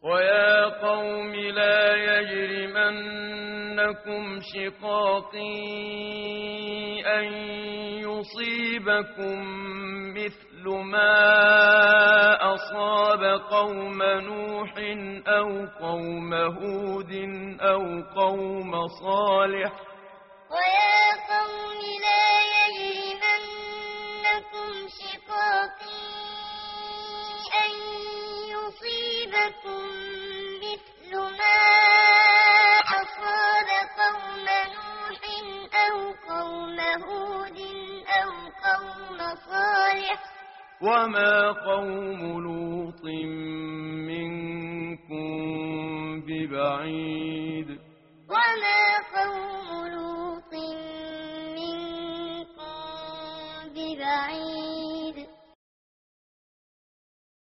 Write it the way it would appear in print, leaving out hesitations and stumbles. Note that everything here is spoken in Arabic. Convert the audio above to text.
ويا قوم لا يجرمنكم شقاقي أن يصيبكم مثل ما أصاب قوم نوح أو قوم هود أو قوم صالح. ويا قوم لا يجرمنكم شقاقي أن يصيبكم مثل ما أصاب قوم نوح أو قوم هود أو قوم صالح. وما قوم لوط منكم ببعيد.